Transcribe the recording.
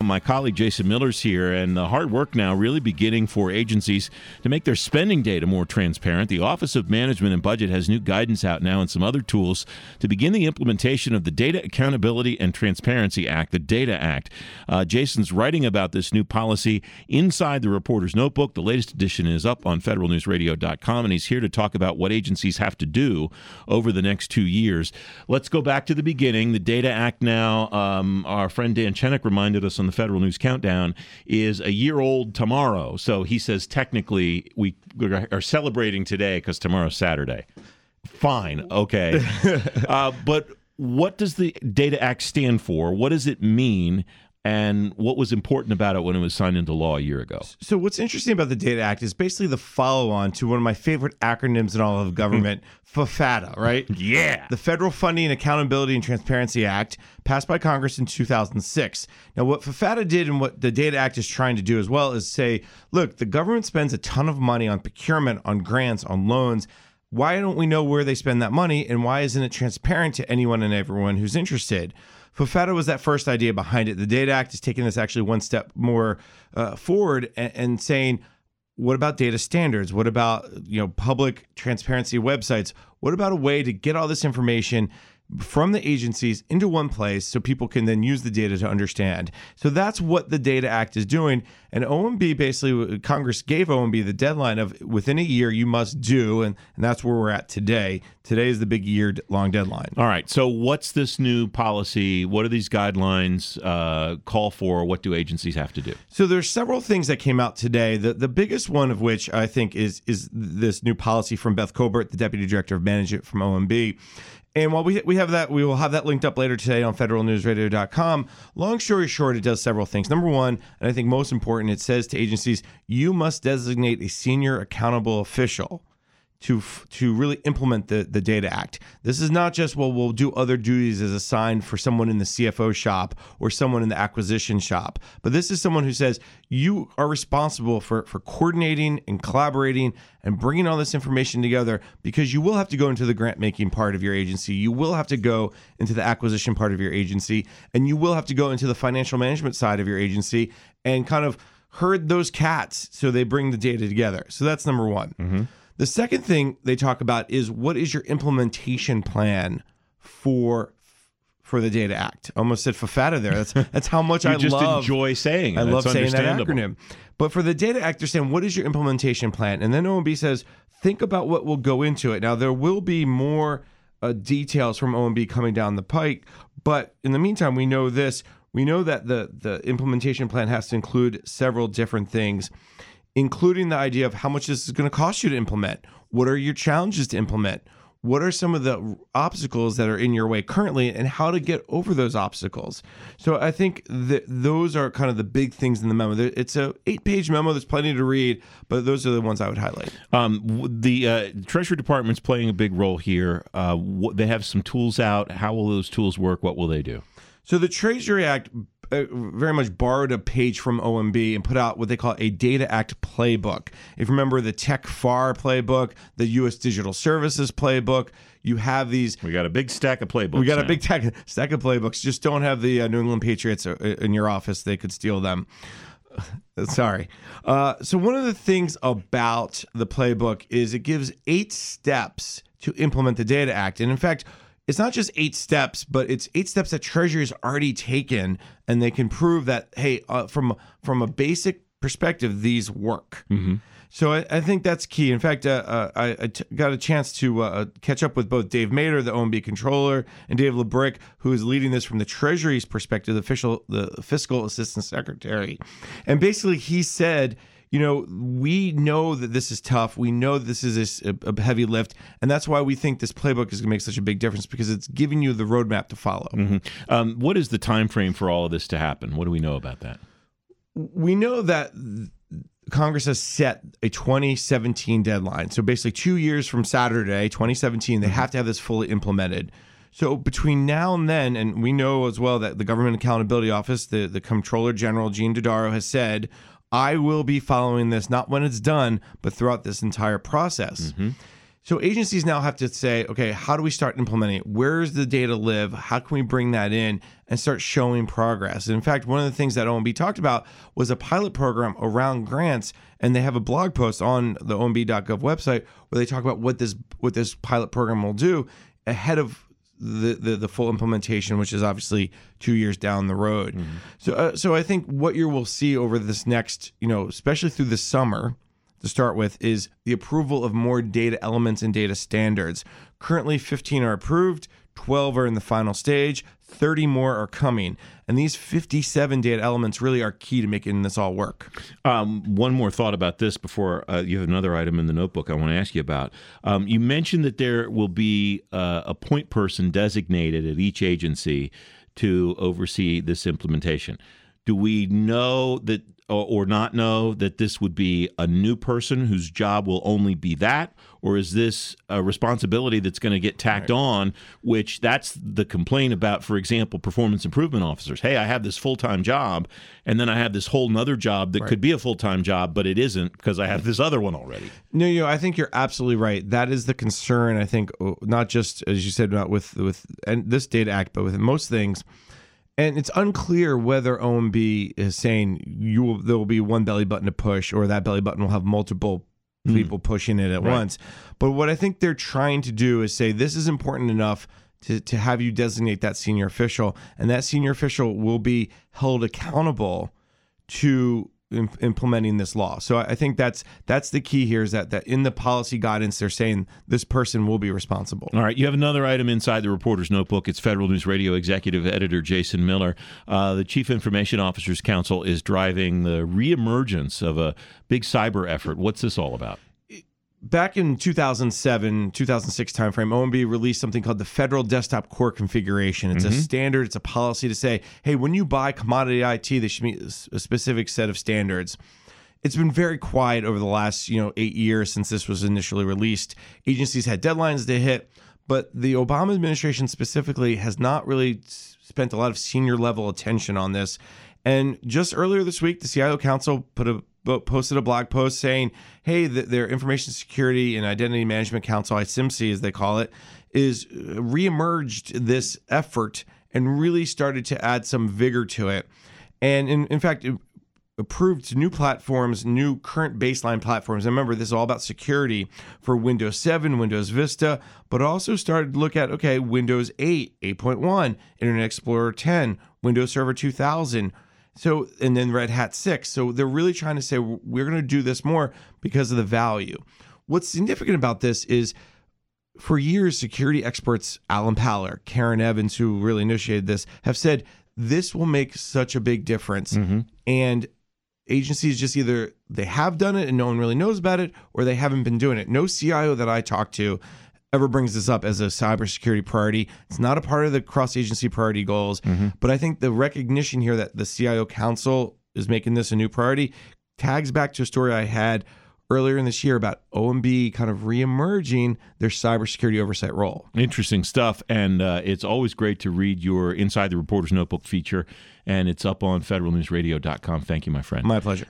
My colleague Jason Miller's here, and the hard work now really beginning for agencies to make their spending data more transparent. The Office of Management and Budget has new guidance out now and some other tools to begin the implementation of the Data Accountability and Transparency Act, the DATA Act. Jason's writing about this new policy inside the Reporter's Notebook. The latest edition is up on federalnewsradio.com, and he's here to talk about what agencies have to do over the next 2 years. Let's go back to the beginning. The DATA Act now, our friend Dan Chenik reminded us on the Federal News Countdown, is a year old tomorrow. So he says technically we are celebrating today because tomorrow's Saturday. Fine. Okay. But what does the DATA Act stand for? What does it mean? And what was important about it when it was signed into law a year ago? So what's interesting about the DATA Act is basically the follow-on to one of my favorite acronyms in all of government, FFATA, right? Yeah. The Federal Funding, Accountability, and Transparency Act, passed by Congress in 2006. Now, what FFATA did and what the DATA Act is trying to do as well is say, look, the government spends a ton of money on procurement, on grants, on loans. Why don't we know where they spend that money, and why isn't it transparent to anyone and everyone who's interested? FFATA was that first idea behind it. The DATA Act is taking this actually one step more forward and saying, what about data standards? What about public transparency websites? What about a way to get all this information from the agencies into one place so people can then use the data to understand? So that's what the DATA Act is doing. And OMB, basically, Congress gave OMB the deadline of within a year you must do, and that's where we're at today. Today is the big year-long deadline. All right. So what's this new policy? What do these guidelines call for? What do agencies have to do? So there's several things that came out today. The biggest one of which I think is this new policy from Beth Colbert, the Deputy Director of Management from OMB. And while we have that, we will have that linked up later today on federalnewsradio.com. Long story short, it does several things. Number one, and I think most important, it says to agencies, you must designate a senior accountable official to really implement the DATA Act. This is not just, well, we'll do other duties as assigned for someone in the CFO shop or someone in the acquisition shop. But this is someone who says you are responsible for coordinating and collaborating and bringing all this information together, because you will have to go into the grant-making part of your agency. You will have to go into the acquisition part of your agency, and you will have to go into the financial management side of your agency and kind of herd those cats so they bring the data together. So that's number one. Mm-hmm. The second thing they talk about is, what is your implementation plan for the DATA Act? I almost said FFATA there. That's how much I just enjoy saying it. I love saying that acronym. But for the DATA Act, they're saying, what is your implementation plan? And then OMB says, think about what will go into it. Now, there will be more details from OMB coming down the pike. But in the meantime, we know this. We know that the implementation plan has to include several different things, including the idea of how much this is going to cost you to implement. What are your challenges to implement? What are some of the obstacles that are in your way currently, and how to get over those obstacles? So I think that those are kind of the big things in the memo. It's a 8-page memo. There's plenty to read, but those are the ones I would highlight. The Treasury Department's playing a big role here. They have some tools out. How will those tools work? What will they do? So the Treasury Act very much borrowed a page from OMB and put out what they call a DATA Act playbook. If you remember the Tech FAR playbook, the U.S. Digital Services playbook, you have these. We got a big stack of playbooks. We got a big stack of playbooks. Just don't have the New England Patriots in your office. They could steal them. Sorry. So one of the things about the playbook is it gives 8 steps to implement the DATA Act. And in fact, it's not just 8 steps, but it's 8 steps that Treasury has already taken, and they can prove that, hey, from a basic perspective, these work. Mm-hmm. So I think that's key. In fact, I got a chance to catch up with both Dave Mader, the OMB controller, and Dave LeBrick, who is leading this from the Treasury's perspective, the fiscal assistant secretary. And basically, he said, we know that this is tough. We know this is a heavy lift, and that's why we think this playbook is going to make such a big difference, because it's giving you the roadmap to follow. Mm-hmm. What is the time frame for all of this to happen? What do we know about that? We know that Congress has set a 2017 deadline. So basically 2 years from Saturday, 2017, they have to have this fully implemented. So between now and then, and we know as well that the Government Accountability Office, the Comptroller General, Gene Dodaro, has said, I will be following this, not when it's done, but throughout this entire process. Mm-hmm. So agencies now have to say, okay, how do we start implementing it? Where does the data live? How can we bring that in and start showing progress? And in fact, one of the things that OMB talked about was a pilot program around grants, and they have a blog post on the omb.gov website where they talk about what this pilot program will do ahead of the full implementation, which is obviously 2 years down the road. So I think what you will see over this next, especially through the summer, to start with, is the approval of more data elements and data standards. Currently, 15 are approved, 12 are in the final stage, 30 more are coming. And these 57 data elements really are key to making this all work. One more thought about this before you have another item in the notebook I want to ask you about. You mentioned that there will be a point person designated at each agency to oversee this implementation. Do we know that or not know that this would be a new person whose job will only be that? Or is this a responsibility that's going to get tacked on, which that's the complaint about, for example, performance improvement officers. Hey, I have this full-time job, and then I have this whole nother job that could be a full-time job, but it isn't because I have this other one already. No, I think you're absolutely right. That is the concern, I think, not just, as you said, not with and this Data Act, but with most things. And it's unclear whether OMB is saying there will be one belly button to push, or that belly button will have multiple people pushing it at once. But what I think they're trying to do is say this is important enough to have you designate that senior official, and that senior official will be held accountable to implementing this law. So I think that's the key here, is that in the policy guidance, they're saying this person will be responsible. All right. You have another item inside the reporter's notebook. It's Federal News Radio Executive Editor Jason Miller. The Chief Information Officers Council is driving the reemergence of a big cyber effort. What's this all about? Back in 2007, 2006 timeframe, OMB released something called the Federal Desktop Core Configuration. It's a standard, it's a policy to say, hey, when you buy commodity IT, there should be a specific set of standards. It's been very quiet over the last 8 years since this was initially released. Agencies had deadlines to hit, but the Obama administration specifically has not really spent a lot of senior level attention on this. And just earlier this week, the CIO Council posted a blog post saying, hey, their Information Security and Identity Management Council, ICIMC as they call it, is reemerged this effort and really started to add some vigor to it. And in fact, it approved new platforms, new current baseline platforms. And remember, this is all about security for Windows 7, Windows Vista, but also started to look at, Windows 8, 8.1, Internet Explorer 10, Windows Server 2000, and then Red Hat 6. So they're really trying to say, we're going to do this more because of the value. What's significant about this is, for years, security experts, Alan Paller, Karen Evans, who really initiated this, have said this will make such a big difference. And agencies just either they have done it and no one really knows about it, or they haven't been doing it. No CIO that I talk to ever brings this up as a cybersecurity priority. It's not a part of the cross-agency priority goals, but I think the recognition here that the CIO Council is making this a new priority tags back to a story I had earlier in this year about OMB kind of reemerging their cybersecurity oversight role. Interesting stuff, and it's always great to read your Inside the Reporter's Notebook feature, and it's up on federalnewsradio.com. Thank you, my friend. My pleasure.